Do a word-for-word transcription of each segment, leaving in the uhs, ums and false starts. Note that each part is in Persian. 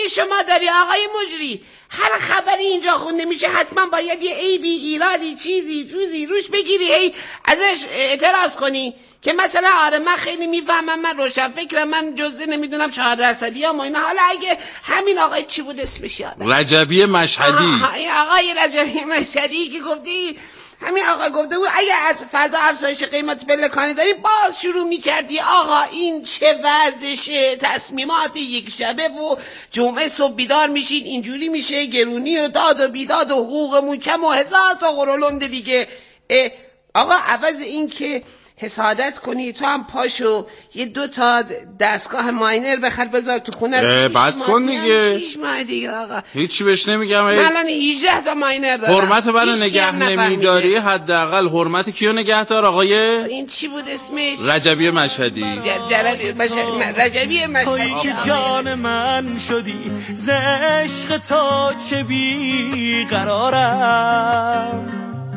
مشکلی شما داری آقای مجری؟ هر خبری اینجا خونده میشه حتما باید یه عیبی، ایرادی، چیزی چیزی روش بگیری، هی ازش اعتراض کنی که مثلا آره من خیلی میفهمم، من روشن فکرم، من جزء نمیدونم چهار درصدی یا ما اینا. حالا اگه همین آقای چی بود اسمش یادم، رجبی مشهدی، آقای رجبی مشهدی که گفتی، همین آقا گفته بود اگه از فردا افزایش قیمت پلکانی داری باز شروع میکردی آقا این چه وضعشه، تصمیمات یک شبه و جمعه صبح بیدار میشید اینجوری میشه، گرونی و داد و بیداد و حقوقمون کم و هزار تا قرولند دیگه. آقا عوض این که حسادت کنی تو هم پاشو یه دو تا دستگاه ماینر بخر بذار تو خونه. بس کن دیگه. شیش ماه دیگه آقا هیچی بهش نمیگم. من الان هجده تا ماینر دارم. حرمت منو نگه نمیداری، حداقل حرمت کیو نگهدار آقای این چی بود اسمش؟ رجبی مشهدی. جربی مشهدی. رجبی مشهدی. تویی که جان من شدی ز عشق تو چه بی قرارم،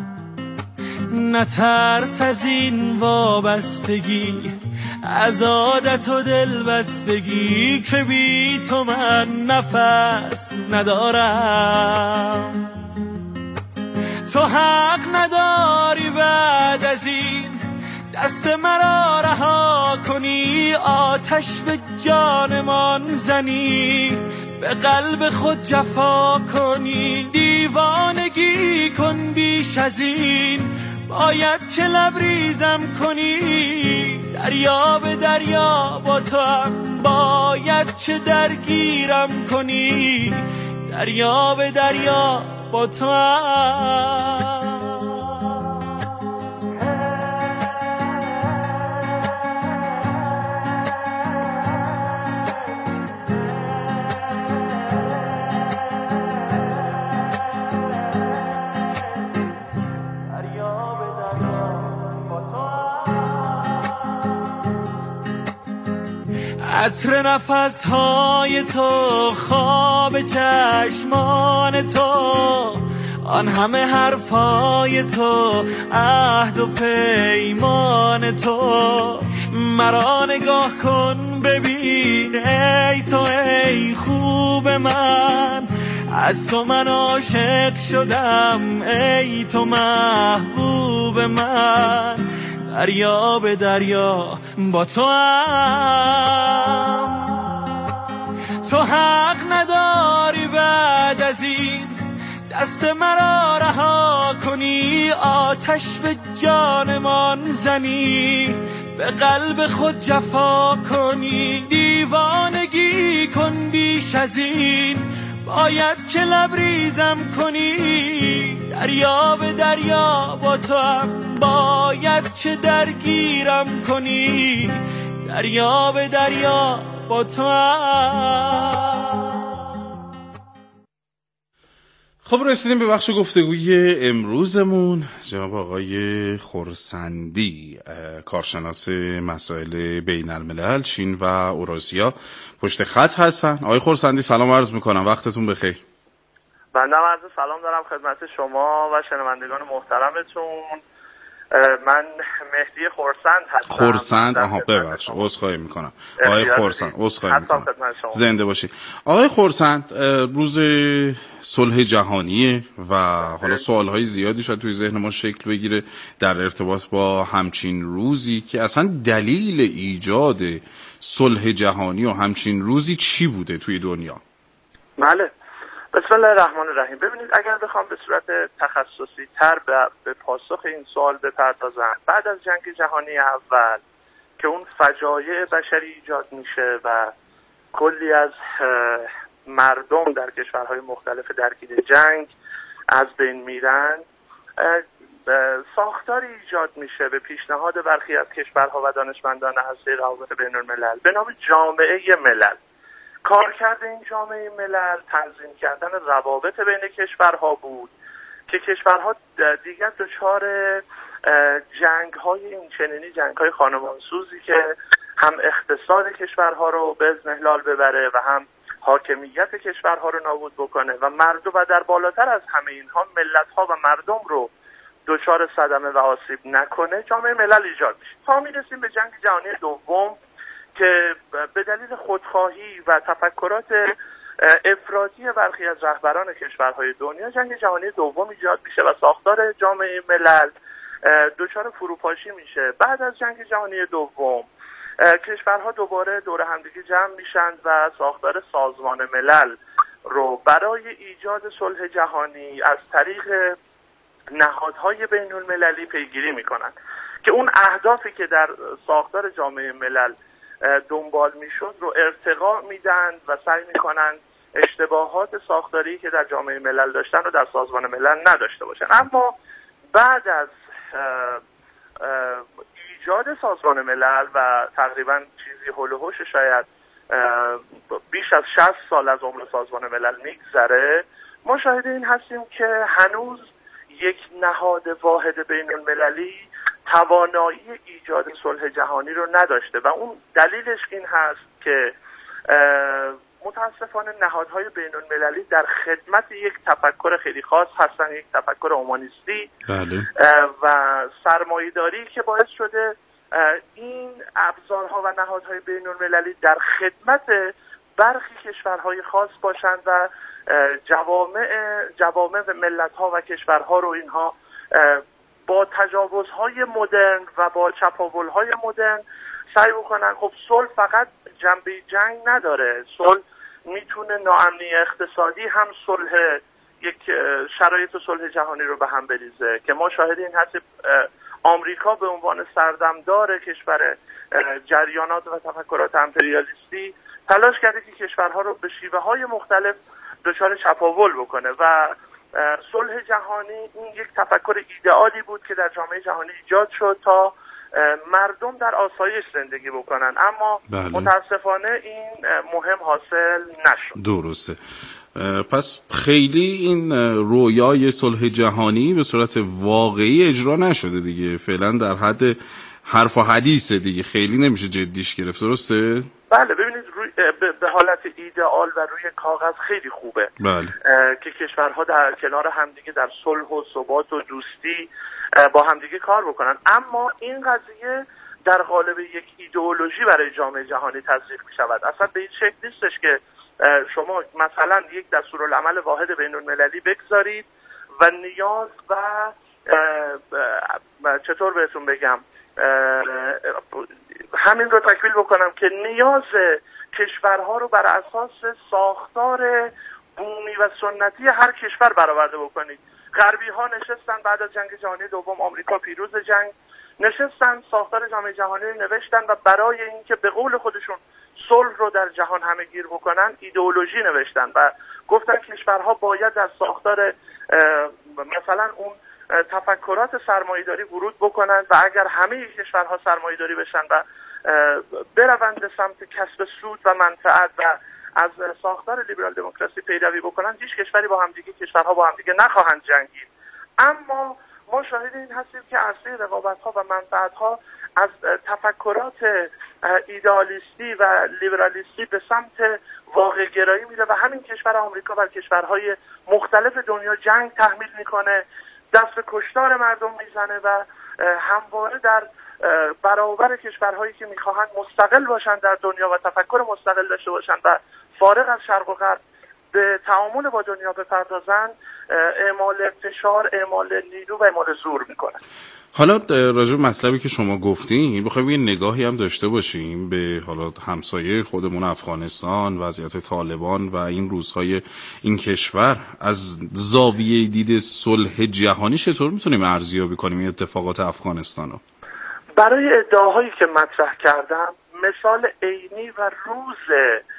نترس از این وابستگی، از عادت و دل بستگی که بی تو من نفس ندارم. تو حق نداری بعد از این دست مرا رها کنی، آتش به جانمان زنی، به قلب خود جفا کنی، دیوانگی کن بیش از این، باید که لبریزم کنی، دریا به دریا با تو هم باید که درگیرم کنی، دریا به دریا با تو هم. عطر نفسهای تو، خواب چشمان تو، آن همه حرفای تو، عهد و پیمان تو، مرا نگاه کن ببین ای تو ای خوب من، از تو من عاشق شدم ای تو محبوب من، دریا به دریا با تو هم. تو حق نداری بعد از این دست مرا رها کنی، آتش به جانمان زنی، به قلب خود جفا کنی، دیوانگی کن بیش از این، باید که لبریزم کنی، دریا به دریا با تو هم باید که درگیرم کنی، دریا به دریا با تو هم. خب رسیدیم به بخش گفتگوی امروزمون. جناب آقای خرسندی، کارشناس مسائل بین الملل چین و اوراسیا، پشت خط هستن. آقای خرسندی سلام عرض میکنم، وقتتون بخیر. بنده هم عرض سلام دارم خدمت شما و شنوندگان محترمتون. من مهدی خرسند هستم. خرسند آها ببخش عذرخواهی میکنم آقای خرسند، عذرخواهی میکنم، زنده باشید. آقای خرسند، روز صلح جهانیه و حالا سوالهای زیادی شاید توی ذهن ما شکل بگیره در ارتباط با همچین روزی که اصلا دلیل ایجاد صلح جهانی و همچین روزی چی بوده توی دنیا؟ بله، بسم الله الرحمن الرحیم. ببینید اگر بخوام به صورت تخصصی تر به پاسخ این سوال بپردازم، بعد از جنگ جهانی اول که اون فجایع بشری ایجاد میشه و کلی از مردم در کشورهای مختلف درگیر جنگ از بین میرن، ساختاری ایجاد میشه به پیشنهاد برخی از کشورها و دانشمندان هسته روابط بین الملل به نام جامعه ملل. کارکرد این جامعه ملل تنظیم کردن روابط بین کشورها بود که کشورها دیگر دچار جنگ‌های این چنینی، جنگ‌های خانمانسوزی که هم اقتصاد کشورها رو به اضمحلال ببره و هم حاکمیت کشورها رو نابود بکنه و مردم و در بالاتر از همه اینها ملت‌ها و مردم رو دچار صدمه و آسیب نکنه، جامعه ملل ایجاد میشه. تا میرسیم به جنگ جهانی دوم که به دلیل خودخواهی و تفکرات افراطی برخی از رهبران کشورهای دنیا جنگ جهانی دوم ایجاد میشه و ساختار جامعه ملل دچار فروپاشی میشه. بعد از جنگ جهانی دوم کشورها دوباره دور همدیگه جمع میشن و ساختار سازمان ملل رو برای ایجاد صلح جهانی از طریق نهادهای بین المللی پیگیری میکنن که اون اهدافی که در ساختار جامعه ملل دنبال میشد رو ارتقا میدن و سعی میکنن اشتباهات ساختاری که در جامعه ملل داشتن رو در سازمان ملل نداشته باشن. اما بعد از ایجاد سازمان ملل و تقریبا چیزی هول و هوش شاید بیش از شصت سال از عمر سازمان ملل میگذره، ما شاهد این هستیم که هنوز یک نهاد واحد بین المللی توانایی ایجاد صلح جهانی رو نداشته و اون دلیلش این هست که متاسفانه نهادهای بین المللی در خدمت یک تفکر خیلی خاص هستن، یک تفکر اومانیستی بله. و سرمایه‌داری که باعث شده این ابزارها و نهادهای بین المللی در خدمت برخی کشورهای خاص باشند و جوامع جوامع و ملت‌ها و کشورها رو اینها با تجاوزهای مدرن و با چپاولهای مدرن سعی بکنن. خب صلح فقط جنبه جنگ نداره، صلح میتونه ناامنی اقتصادی هم صلح یک شرایط صلح جهانی رو به هم بریزه که ما شاهد این هستیم. آمریکا به عنوان سردمدار کشور جریانات و تفکرات امپریالیستی تلاش کرده که کشورها رو به شیوه های مختلف دچار چپاول بکنه و صلح جهانی این یک تفکر ایدئالی بود که در جامعه جهانی ایجاد شد تا مردم در آسایش زندگی بکنن، اما بله. متاسفانه این مهم حاصل نشد. درسته. پس خیلی این رویای صلح جهانی به صورت واقعی اجرا نشده دیگه، فعلا در حد حرف و حدیثه دیگه، خیلی نمیشه جدیش گرفت. درسته؟ بله ببینید روی به حالت ایدئال و روی کاغذ خیلی خوبه بله. که کشورها در کنار همدیگه در صلح و ثبات و دوستی با همدیگه کار بکنن، اما این قضیه در قالب یک ایدئولوژی برای جامعه جهانی تزریق می شود. اصلا به این شکل نیستش که شما مثلا یک دستورالعمل واحد بین المللی بگذارید و نیاز و چطور بهتون بگم همین رو تکمیل بکنم که نیاز کشورها رو بر اساس ساختار بومی و سنتی هر کشور برآورده بکنید. غربی ها نشستن بعد از جنگ جهانی دوم، آمریکا پیروز جنگ، نشستن ساختار جامعه جهانی رو نوشتن و برای اینکه به قول خودشون صلح رو در جهان همه گیر بکنن ایدئولوژی نوشتن و گفتن کشورها باید در ساختار مثلا اون تفکرات سرمایه‌داری ورود بکنن و اگر همه کشورها سرمایه‌داری بشن و بروند به سمت کسب سود و منفعت و از ساختار لیبرال دموکراسی پیروی بکنن، هیچ کشوری با همدیگه کشورها با همدیگه نخواهند جنگید. اما ما شاهد این هستیم که اصلی رقابت‌ها و منفعت‌ها از تفکرات ایدئالیستی و لیبرالیستی به سمت واقع گرایی میره و همین کشور آمریکا و کشورهای مختلف دنیا جنگ تحمیل میکنه، دست به کشتار مردم میزنه و همواره در برابر کشورهایی که میخواهند مستقل باشند در دنیا و تفکر مستقل داشته باشند و فارغ از شرق و غرب به تعامل با دنیا بپردازند، اعمال فشار، اعمال نیرو و اعمال زور میکنن. حالا راجع به مطلبی که شما گفتین بخوایم یه نگاهی هم داشته باشیم به حالا همسایه خودمون افغانستان، وضعیت طالبان و این روزهای این کشور، از زاویه دید صلح جهانی چطور میتونیم ارزیابی کنیم این اتفاقات افغانستان رو؟ برای ادعاهایی که مطرح کردم مثال عینی و روز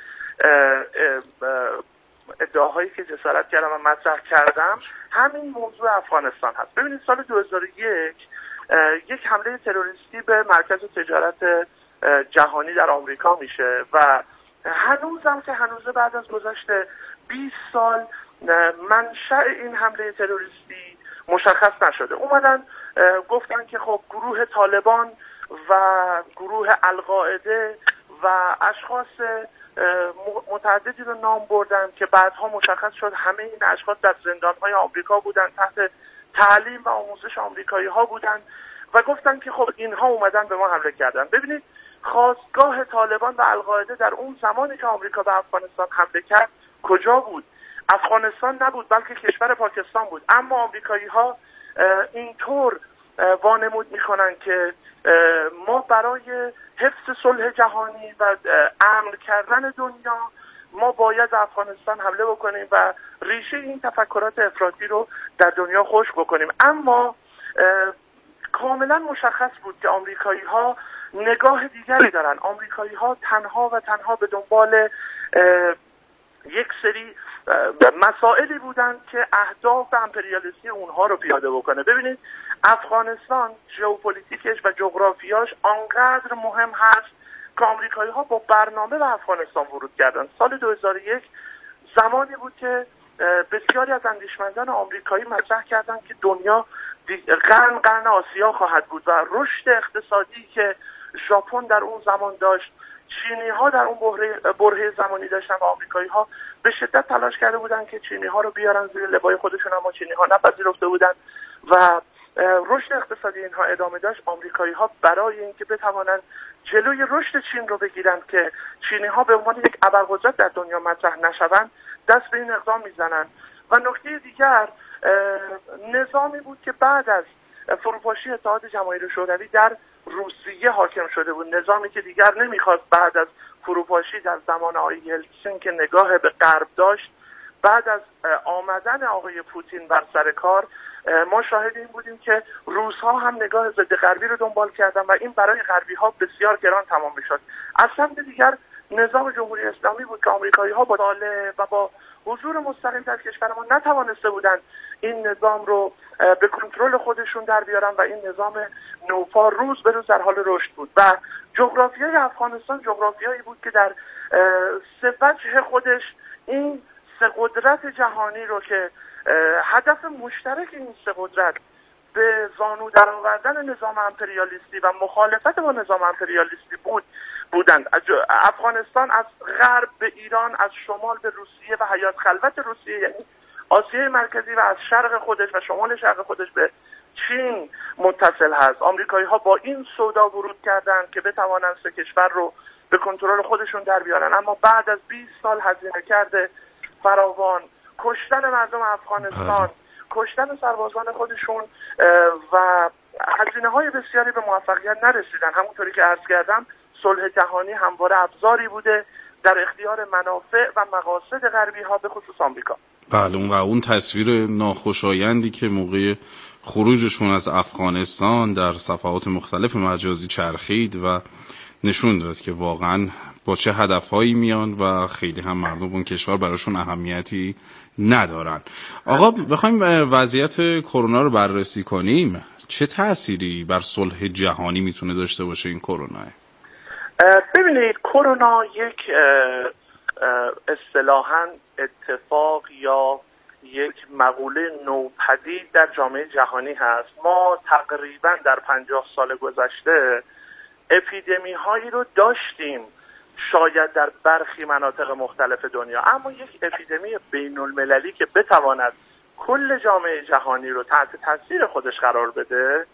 ادعاهایی که جسارت کردم و مطرح کردم همین موضوع افغانستان هست. ببینید سال دو هزار و یک یک حمله تروریستی به مرکز تجارت جهانی در آمریکا میشه و هنوزم که هنوزه بعد از گذشت بیست سال منشأ این حمله تروریستی مشخص نشده. اومدن گفتن که خب گروه طالبان و گروه القاعده و اشخاص متعددی رو نام بردن که بعدها مشخص شد همه این اشخاص در زندان‌های آمریکا بودن، تحت تعلیم و آموزش آمریکایی ها بودن و گفتن که خب اینها اومدن به ما حمله کردن. ببینید خاستگاه طالبان و القاعده در اون زمانی که آمریکا به افغانستان حمله کرد کجا بود؟ افغانستان نبود بلکه کشور پاکستان بود. اما آمریکایی ها اینطور وانمود میکنن که ما برای حفظ صلح جهانی و امن کردن دنیا ما باید افغانستان حمله بکنیم و ریشه این تفکرات افراطی رو در دنیا خشک بکنیم. اما کاملا مشخص بود که آمریکایی ها نگاه دیگری دارن. آمریکایی ها تنها و تنها به دنبال یک سری مسائلی بودن که اهداف امپریالیستی اونها رو پیاده بکنه. ببینید افغانستان ژئوپلیتیکش و جغرافیاش آنقدر مهم هست که آمریکایی ها با برنامه به افغانستان ورود کردن. سال دو هزار و یک زمانی بود که بسیاری از اندیشمندان آمریکایی مطرح کردند که دنیا قرن قرن آسیا خواهد بود و رشد اقتصادی که ژاپن در اون زمان داشت، چینی ها در اون بحران برهه زمانی داشتن و آمریکایی ها به شدت تلاش کرده بودن که چینی ها رو بیارن زیر لوای خودشون، اما چینی ها نپذیرفته بودن و رشد اقتصادی اینها ادامه داشت. آمریکایی ها برای اینکه بتوانند جلوی رشد چین رو بگیرن که چینی ها به عنوان یک ابرقدرت در دنیا مطرح نشوند، دست به این اقدام میزنن. و نکته دیگر نظامی بود که بعد از فروپاشی اتحاد جماهیر شوروی در روسیه حاکم شده بود، نظامی که دیگر نمیخواست بعد از فروپاشی در زمان آقای یلتسین که نگاه به غرب داشت، بعد از آمدن آقای پوتین بر سر کار ما شاهد این بودیم که روس‌ها هم نگاه ضد غربی رو دنبال کردن و این برای غربی‌ها بسیار گران تمام می‌شد. از سمت دیگر نظام جمهوری اسلامی بود که آمریکایی‌ها با داله و با حضور مستقیم در کشور ما نتوانسته بودند این نظام رو به کنترل خودشون در بیارن و این نظام نوپا روز به روز در حال رشد بود. و جغرافیای افغانستان جغرافیایی بود که در سه وجه خودش این سه قدرت جهانی رو که هدف مشترک این سه قدرت به زانو درآوردن نظام امپریالیستی و مخالفت با نظام امپریالیستی بود بودند. افغانستان از غرب به ایران، از شمال به روسیه و حیات خلوت روسیه یعنی آسیای مرکزی و از شرق خودش و شمال شرق خودش به چین متصل هست. آمریکایی ها با این سودا ورود کردند که بتوانند سه کشور رو به کنترل خودشون در بیارن. اما بعد از بیست سال هزینه کرده فراوان، کشتن مردم افغانستان، کشتن سربازان خودشون و هزینه های بسیاری به موفقیت نرسیدن. همونطوری که عرض کردم صلح جهانی همواره ابزاری بوده در اختیار منافع و مقاصد غربی ها به خصوص آمریکا. بله، اون اون تصویر ناخوشایندی که موقع خروجشون از افغانستان در صفحات مختلف مجازی چرخید و نشون داد که واقعا با چه هدفهایی میان و خیلی هم مردم اون کشور براشون اهمیتی ندارن. آقا بخوایم وضعیت کرونا رو بررسی کنیم، چه تأثیری بر صلح جهانی میتونه داشته باشه این کرونا؟ ببینید کرونا یک اصطلاحاً اتفاق یا یک مقوله نوپدید در جامعه جهانی هست. ما تقریباً در پنجاه سال گذشته اپیدمی هایی رو داشتیم، شاید در برخی مناطق مختلف دنیا، اما یک اپیدمی بین المللی که بتواند کل جامعه جهانی رو تحت تاثیر خودش قرار بده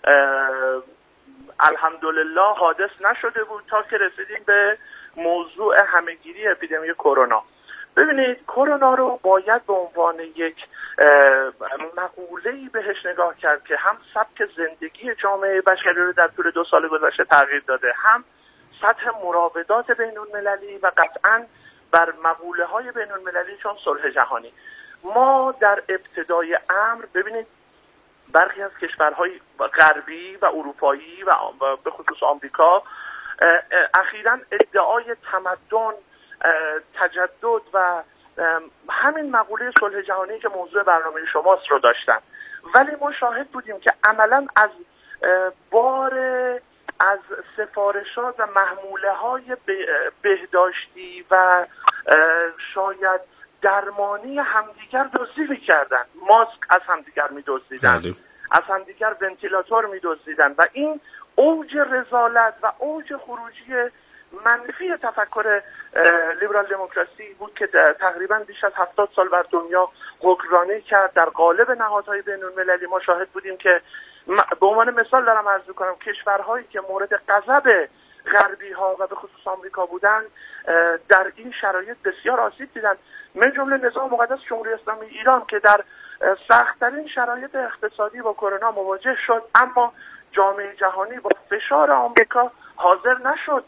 الحمدلله حادث نشده بود تا که رسیدیم به موضوع همهگیری اپیدمی کرونا. ببینید کرونا رو باید به عنوان یک مقوله‌ای بهش نگاه کرد که هم سبک زندگی جامعه بشری رو در طول دو سال گذشته تغییر داده، هم سطح مراودات بین المللی و قطعاً بر مقوله های بین المللی چون صلح جهانی. ما در ابتدای امر ببینید برخی از کشورهای غربی و اروپایی و به خصوص آمریکا اخیراً ادعای تمدن، تجدد و همین مقوله صلح جهانی که موضوع برنامه شماست رو داشتن، ولی ما شاهد بودیم که عملاً از بار از سفارشات و محموله های بهداشتی و شاید درمانی همدیگر دزدی می‌کردن. ماسک از همدیگر می‌دزدیدن، از همدیگر ونتیلاتور می‌دزدیدن و این اوج رذالت و اوج خروجی منفی تفکر لیبرال دموکراسی بود که تقریبا بیش از هفتاد سال بر دنیا حکمرانی کرد. در قالب نهادهای بین المللی ما شاهد بودیم که به عنوان مثال دارم عرض می‌کنم کشورهایی که مورد غضب غربی ها و به خصوص آمریکا بودن در این شرایط بسیار آسیب دیدن. من جمله نظام مقدس جمهوری اسلامی ایران که در سخت‌ترین شرایط اقتصادی با کرونا مواجه شد، اما جامعه جهانی با فشار آمریکا حاضر نشد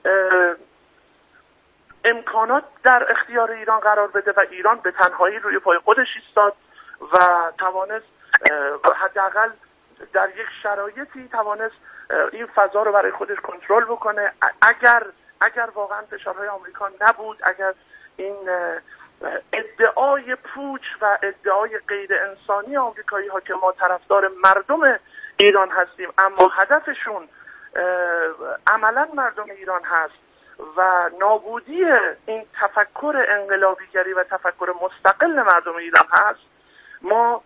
امکانات در اختیار ایران قرار بده و ایران به تنهایی روی پای خودش ایستاد و توانست حداقل در یک شرایطی توانست این فضا رو برای خودش کنترل بکنه. اگر اگر واقعا فشارهای آمریکا نبود، اگر این ادعای پوچ و ادعای غیر انسانی آمریکایی ها که ما طرفدار مردم ایران هستیم اما هدفشون عملا مردم ایران هست و نابودی این تفکر انقلابیگری و تفکر مستقل مردم ایران هست، ما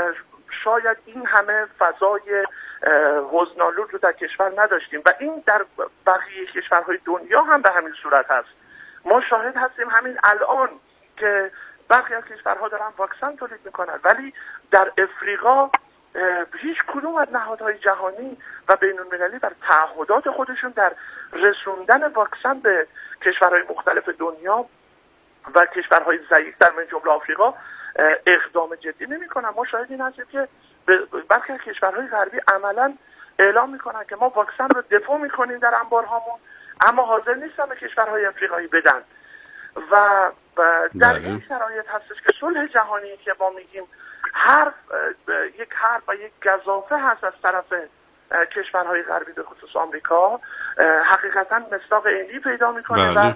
شاید این همه فضای حزن‌آلود رو در کشور نداشتیم و این در بقیه کشورهای دنیا هم به همین صورت هست. ما شاهد هستیم همین الان که برخی از کشورها دارن واکسن تولید میکنن، ولی در افریقا هیچ کدوم از نهادهای جهانی و بین المللی بر تعهدات خودشون در رسوندن واکسن به کشورهای مختلف دنیا و کشورهای ضعیف در من جمله آفریقا اقدام جدی نمیکنن. ما شاهد این هستیم که برخی از کشورهای غربی عملا اعلام میکنن که ما واکسن رو دفع میکنیم در انبارهامون، اما حاضر نیستن به کشورهای افریقایی بدن و در این شرایط هستش که صلح جهانی که ما میگیم حرف یک حرف و یک گزافه هست از طرف کشورهای غربی به خصوص آمریکا، حقیقتا مصداق عینی پیدا میکنه و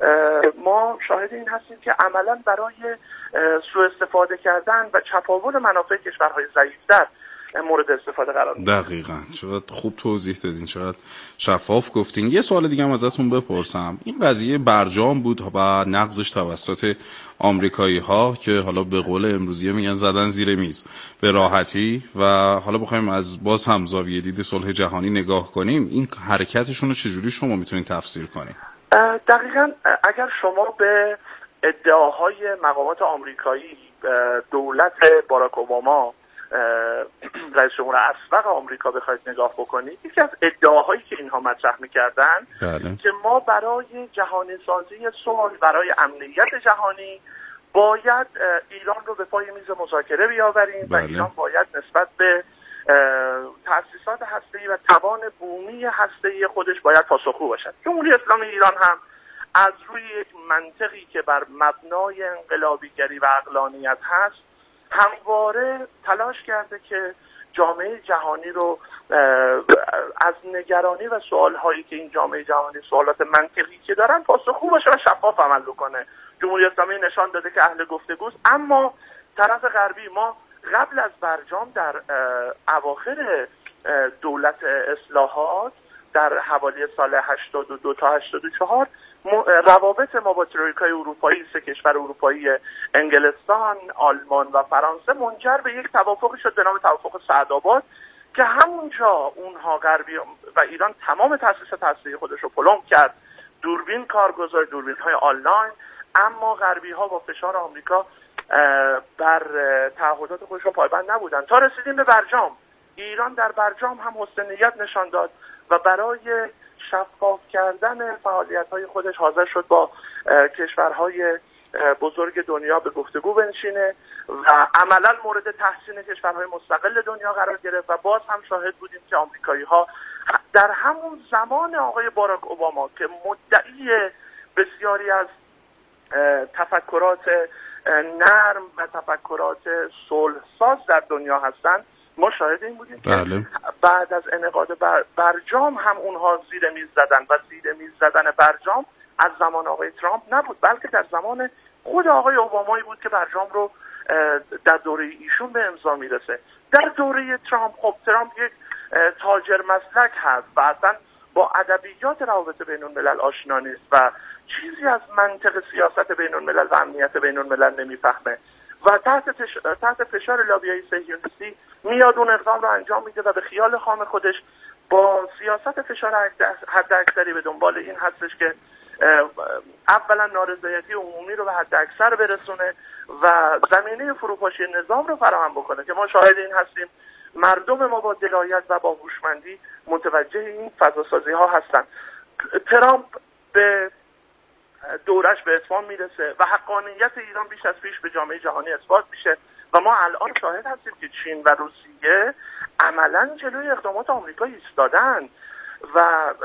ما شاهد این هستیم که عملا برای سوء استفاده کردن و چپاول منافع کشورهای ضعیف‌تر مورد استفاده قرار می‌گیره. دقیقاً. چقدر خوب توضیح دادین، چقدر شفاف گفتین. یه سوال دیگه هم ازتون بپرسم. این قضیه برجام بود و نقضش توسط آمریکایی‌ها که حالا به قول امروزی میگن زدن زیر میز به راحتی و حالا بخوایم از باز هم زاویه دید صلح جهانی نگاه کنیم، این حرکتشون رو چجوری شما میتونید تفسیر کنید؟ دقیقاً اگر شما به ادعاهای مقامات آمریکایی دولت باراک اوباما رئیس جمهور اسبق آمریکا بخواید نگاه بکنید، یکی از ادعاهایی که اینها مطرح می‌کردن که ما برای جهانی سازی صلح، برای امنیت جهانی باید ایران رو به پای میز مذاکره بیاوریم و ایران باید نسبت به تأسیسات هسته‌ای و توان بومی هسته‌ای خودش باید پاسخگو باشد. جمهوری اسلامی ایران هم از روی یک منطقی که بر مبنای انقلابیگری و عقلانیت هست همواره تلاش کرده که جامعه جهانی رو از نگرانی و سوالهایی که این جامعه جهانی سوالات منطقی که دارن پاسخگو باشه و شفاف عمل بکنه. جمهوری اسلامی نشان داده که اهل گفتگوست، اما طرف غربی ما قبل از برجام در اواخر دولت اصلاحات در حوالی سال هشتاد و دو تا هشتاد و چهار روابط ما با ترویکای اروپایی، سه کشور اروپایی انگلستان، آلمان و فرانسه منجر به یک توافقی شد به نام توافق سعدآباد که همونجا اونها غربی و ایران تمام تأسیسات هسته‌ای خودش رو پلم کرد، دوربین کارگزار، دوربین های آنلاین، اما غربی ها با فشار آمریکا بر تعهدات خودش رو پایبند نبودن تا رسیدیم به برجام. ایران در برجام هم حسن نیت نشان داد و برای شفاف کردن فعالیت‌های خودش حاضر شد با کشورهای بزرگ دنیا به گفتگو بنشینه و عملاً مورد تحسین کشورهای مستقل دنیا قرار گرفت و باز هم شاهد بودیم که آمریکایی‌ها در همون زمان آقای باراک اوباما که مدعی بسیاری از تفکرات نرم و تفکرات صلح‌ساز در دنیا هستند، ما شاهد این بودیم بله. که بعد از انعقاد بر برجام هم اونها زیر میز زدن و زیر میز زدن برجام از زمان آقای ترامپ نبود، بلکه در زمان خود آقای اوبامایی بود که برجام رو در دوره ایشون به امضا میرسه. در دوره ترامپ خب ترامپ یک تاجر مسلک هست و اصلا با ادبیات روابط بین الملل آشنا نیست و چیزی از منطق سیاست بین الملل و امنیت بین الملل نمیفهمه و تحت تحت فشار لابیای صهیونیستی میاد اون اقدام رو انجام میده و به خیال خام خودش با سیاست فشار حد اکثری به دنبال این هستش که اولا نارضایتی عمومی رو به حد اکثر برسونه و زمینه فروپاشی نظام رو فراهم بکنه که ما شاهد این هستیم مردم ما با درایت و با هوشمندی متوجه این فضاسازی ها هستن. ترامپ به دورش به اتمام میرسه و حقانیت ایران بیش از پیش به جامعه جهانی اثبات میشه و ما الان شاهد هستیم که چین و روسیه عملاً جلوی اقدامات آمریکا ایستادن و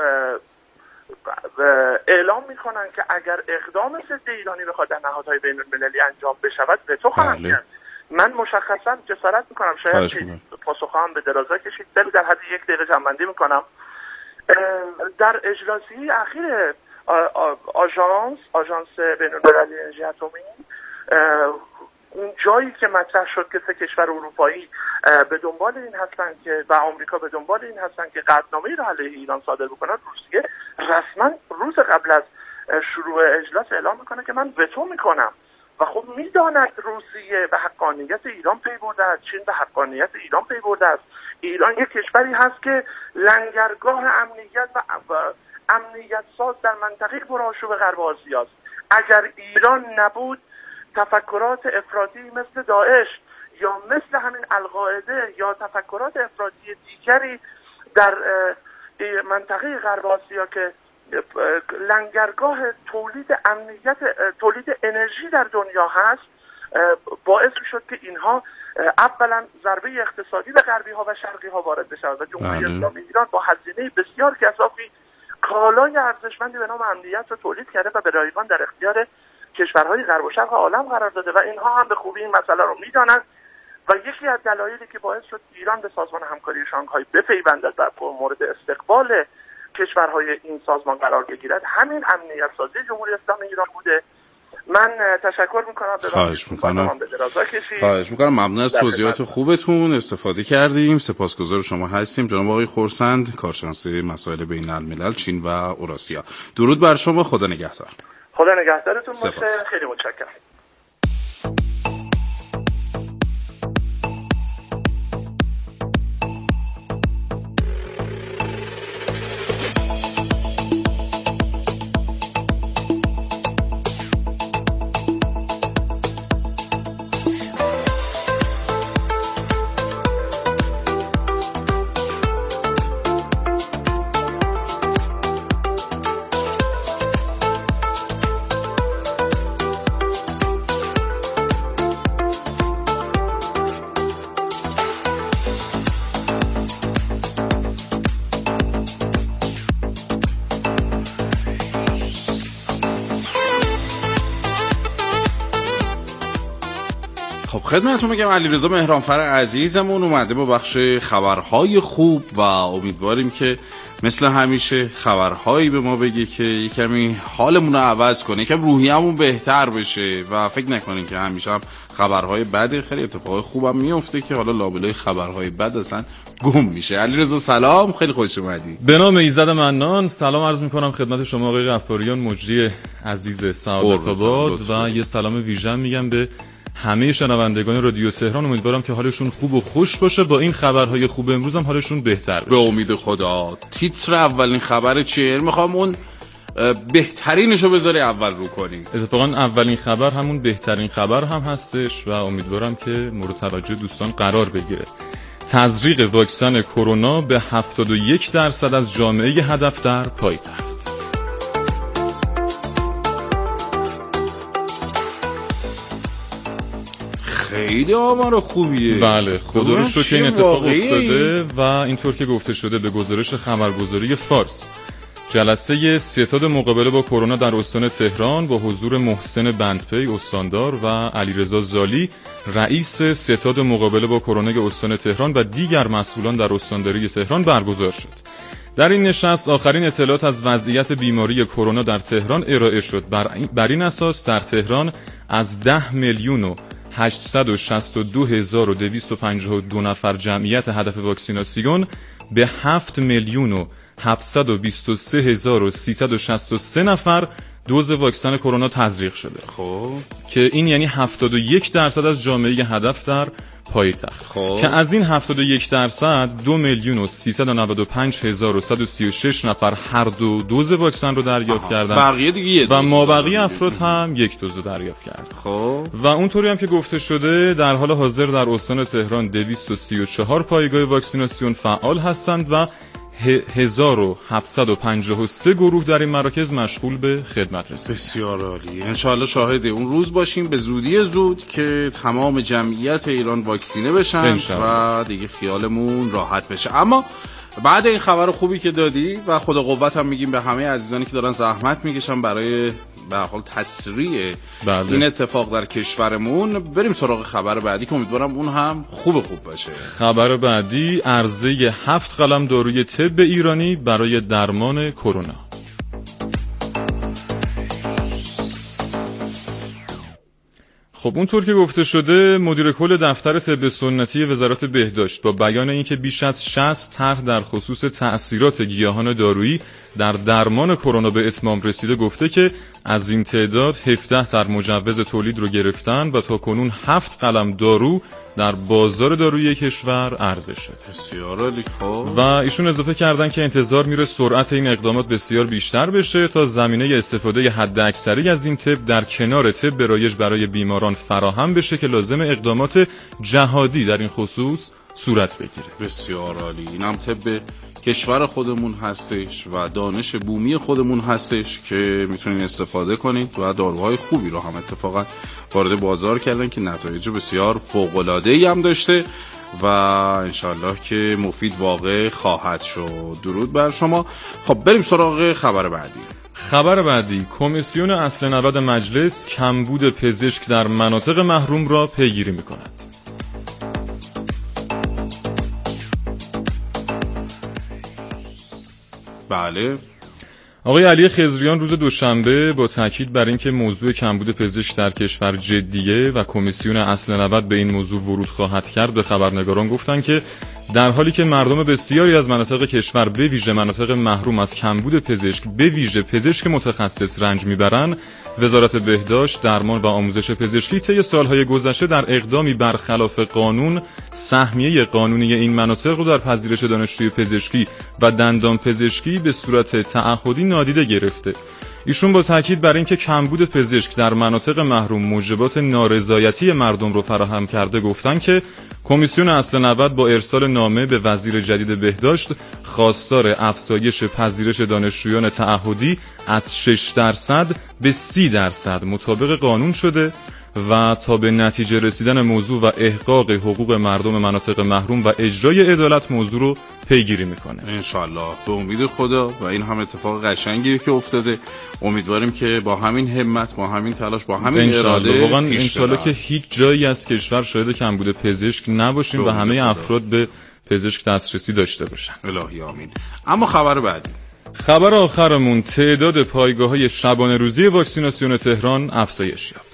اعلام میکنن که اگر اقدام ضد ایرانی بخواد در نهادهای بین المللی انجام بشود به تو خواهند کرد. من مشخصا جسارت میکنم شاید پاسخ هم به درازا کشید ولی در حد یک دقیقه جنبندی میکنم. در اجلاسی اخیر آژانس آژانس بین المللی انرژی اتمی اون جایی که مطرح شد که سه کشور اروپایی به دنبال این هستن که و آمریکا به دنبال این هستن که قطعنامه‌ای را علیه ایران صادر بکنن، روسیه رسما روز قبل از شروع اجلاس اعلام میکنه که من وتو میکنم و خب میداند روسیه به حقانیت ایران پی برده است، چین به حقانیت ایران پی برده است. ایران یک کشوری هست که لنگرگاه امنیت و, و امنیت ساز در منطقه پرآشوب غرب آسیا است. اگر ایران نبود تفکرات افراطی مثل داعش یا مثل همین القاعده یا تفکرات افراطی دیگری در منطقه غرب آسیا که لنگرگاه تولید امنیت تولید انرژی در دنیا هست باعث شد که اینها اولا ضربه اقتصادی به غربی ها و شرقی ها وارد بشه و جمهوری اسلامی ایران با هزینه بسیار گزافی کالای ارزشمندی به نام امنیت رو تولید کرده و به رایگان در اختیار کشورهای غرب و شرق عالم قرار داده و اینها هم به خوبی این مسئله رو میدانند و یکی از دلایلی که باعث شد ایران به سازمان همکاری شانگهای بپیوندد و مورد استقبال کشورهای این سازمان قرار بگیرد همین امنیت سازی جمهوری اسلامی ایران بوده. من تشکر میکنم. خواهش میکنم. خواهش میکنم. ممنون از توضیحات خوبتون، استفاده کردیم. سپاسگزار شما هستیم جناب آقای خرسند، کارشناس مسائل بین الملل چین و اوراسیا. درود بر شما. خدا نگهدار. خدا نگهدارتون باشه. خیلی متشکرم. خدمتتون میگم علیرضا مهرانفر عزیزمون اومده با بخش خبرهای خوب و امیدواریم که مثل همیشه خبرهایی به ما بگه که یه کمی حالمون رو عوض کنه، یکم روحیه‌مون بهتر بشه و فکر نکنین که همیشه هم خبرهای بده، خیلی اتفاقای خوبم میفته که حالا لابلای خبرهای بد اصلا گم میشه. علیرضا سلام، خیلی خوش اومدی. به نام ایزد منان سلام عرض میکنم خدمت شما آقای غفاریان مجری عزیز سعادت آباد و یه سلام ویژه میگم به همه شنوندگان رادیو تهران. امیدوارم که حالشون خوب و خوش باشه. با این خبرهای خوب امروز هم حالشون بهتر بشه. به امید خدا. تیتر اولین خبر چیه؟ میخوام اون بهترینشو بذاری اول رو کنیم. اتفاقا اولین خبر همون بهترین خبر هم هستش و امیدوارم که مورد توجه دوستان قرار بگیره. تزریق واکسن کرونا به هفتاد و یک درصد از جامعه هدف در پایتخت. خیلی آمار خوبیه. بله خدا رو شکر این اتفاق افتاده و اینطور که گفته شده به گزارش خبرگزاری فارس جلسه ستاد مقابله با کرونا در استان تهران با حضور محسن بندپی استاندار و علیرضا زالی رئیس ستاد مقابله با کرونا استان تهران و دیگر مسئولان در استانداری تهران برگزار شد. در این نشست آخرین اطلاعات از وضعیت بیماری کرونا در تهران ارائه شد. بر این اساس در تهران از ده میلیون و هشتصد و شصت و دو هزار و دویست و پنجاه و دو نفر جمعیت هدف واکسیناسیون به هفت میلیون و هفتصد و بیست و سه هزار و سیصد و شصت و سه نفر دوز واکسن کرونا تزریق شده. خب که این یعنی هفتاد و یک درصد از جامعه هدف در پایتخت. خب که از این هفتاد و یک درصد دو میلیون و سیصد و نود و پنج هزار و صد و سی و شش نفر هر دو دوز واکسن رو دریافت کردن. بقیه دیگه یه و مابقی افراد هم یک دوز رو دریافت کرد. خب و اونطوری هم که گفته شده در حال حاضر در استان تهران دویست و سی و چهار پایگاه واکسیناسیون فعال هستند و هزار و هفتصد و پنجاه و سه گروه در این مراکز مشغول به خدمت رسید. بسیار عالی. انشاءالله شاهد اون روز باشیم به زودی زود که تمام جمعیت ایران واکسینه بشن و دیگه خیالمون راحت بشه. اما بعد این خبر خوبی که دادی و خدا قوت هم میگیم به همه عزیزانی که دارن زحمت میکشن برای به حال تسریع بله. این اتفاق در کشورمون، بریم سراغ خبر بعدی که امیدوارم اون هم خوب خوب باشه. خبر بعدی عرضه هفت قلم داروی طب ایرانی برای درمان کرونا. خب اونطور که گفته شده مدیر کل دفتر طب سنتی وزارت بهداشت با بیان اینکه بیش از شصت طرح در خصوص تأثیرات گیاهان دارویی در درمان کرونا به اتمام رسیده گفته که از این تعداد هفده طرح مجوز تولید رو گرفتن و تا کنون هفت قلم دارو در بازار دارویی کشور عرضه شده. بسیار عالی. و ایشون اضافه کردن که انتظار میره سرعت این اقدامات بسیار بیشتر بشه تا زمینه استفاده حداکثری از این طب در کنار طب رایج برای بیماران فراهم بشه که لازم اقدامات جهادی در این خصوص صورت بگیره. بسیار عالی. اینم طب کشور خودمون هستش و دانش بومی خودمون هستش که میتونین استفاده کنید و داروهای خوبی رو هم اتفاقا وارد بازار کردن که نتایج بسیار فوق‌العاده‌ای هم داشته و انشالله که مفید واقع خواهد شد. درود بر شما. خب بریم سراغ خبر بعدی. خبر بعدی، کمیسیون اصل نود مجلس کمبود پزشک در مناطق محروم را پیگیری می‌کند. بله. آقای علی خضریان روز دوشنبه با تاکید بر اینکه موضوع کمبود پزشک در کشور جدیه و کمیسیون اصل نود به این موضوع ورود خواهد کرد به خبرنگاران گفتند که در حالی که مردم بسیاری از مناطق کشور به ویژه مناطق محروم از کمبود پزشک به ویژه پزشک متخصص رنج میبرند، وزارت بهداشت، درمان و آموزش پزشکی طی سالهای گذشته در اقدامی برخلاف قانون سهمیه قانونی این مناطق رو در پذیرش دانشجوی پزشکی و دندان پزشکی به صورت تعهدی نادیده گرفته. ایشون با تاکید بر اینکه کمبود پزشک در مناطق محروم موجبات نارضایتی مردم رو فراهم کرده گفتن که کمیسیون اصل نود با ارسال نامه به وزیر جدید بهداشت خواستار افزایش پذیرش دانشجویان تعهدی از شش درصد به سی درصد مطابق قانون شده و تا به نتیجه رسیدن موضوع و احقاق حقوق مردم مناطق محروم و اجرای عدالت موضوع رو پیگیری میکنه. انشالله به امید خدا و این هم اتفاق قشنگیه که افتاده. امیدواریم که با همین همت، با همین تلاش، با همین اراده واقعا انشالله که هیچ جایی از کشور شاهد کمبود پزشک نباشیم و همه افراد به پزشک دسترسی داشته باشن. الهی آمین. اما خبر بعدی، خبر آخرمون، تعداد پایگاه‌های شبانه روزی واکسیناسیون تهران افزایش یافت.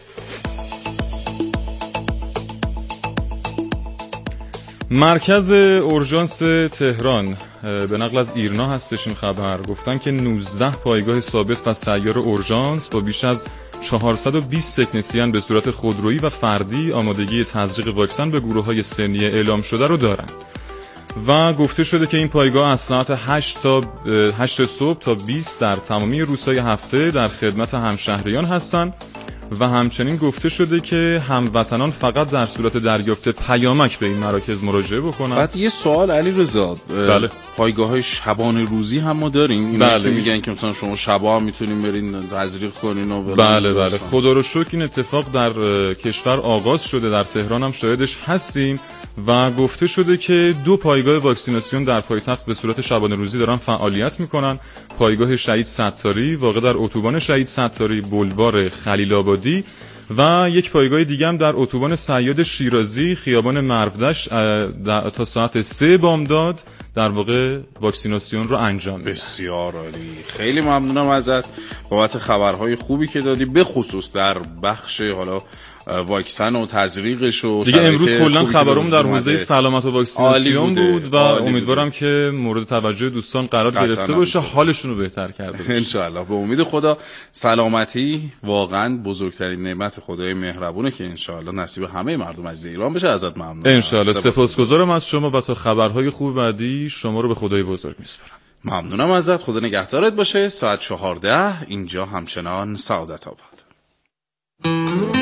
مرکز اورژانس تهران به نقل از ایرنا هستش این خبر گفتن که نوزده پایگاه ثابت و سیار اورژانس با بیش از چهارصد و بیست تکنسین به صورت خودرویی و فردی آمادگی تزریق واکسن به گروه‌های سنی اعلام شده رو دارند و گفته شده که این پایگاه از ساعت هشت تا هشت صبح تا بیست در تمامی روزهای هفته در خدمت همشهریان هستند و همچنین گفته شده که هموطنان فقط در صورت دریافت پیامک به این مراکز مراجعه بکنن. بعد یه سوال علی رضا، بله. پایگاه‌های شبانه روزی هم ما داریم؟ اینا بله. که میگن که مثلا شما شبا هم میتونین برین تزریق کنین و بله بله خدا رو شکر این اتفاق در کشور آغاز شده، در تهران هم شاهدش هستیم و گفته شده که دو پایگاه واکسیناسیون در پایتخت به صورت شبانه روزی دارن فعالیت میکنن. پایگاه شهید ستاری واقع در اتوبان شهید ستاری بولوار خلیل آبادی و یک پایگاه دیگه هم در اتوبان صیاد شیرازی خیابان مرودشت تا ساعت سه بامداد در واقع واکسیناسیون رو انجام میدن. بسیار عالی. خیلی ممنونم ازت بابت خبرهای خوبی که دادی، به خصوص در بخش حالا واکسن و تزریقش و دیگه. امروز کلا خبرام در حوزه سلامت و واکسیناسیون بود و امیدوارم بوده. که مورد توجه دوستان قرار گرفته باشه، حالشون رو بهتر کرده باشه ان شاء الله. به امید خدا. سلامتی واقعا بزرگترین نعمت خدای مهربونه که ان شاء الله نصیب همه مردم عزیز ایران بشه. ازت ممنونم ان شاء الله. سپاسگزارم از شما و تا خبرهای خوب بعدی شما رو به خدای بزرگ میسپارم. ممنونم ازت. خدا نگهدارت باشه. ساعت چهارده اینجا همچنان سعادت آباد.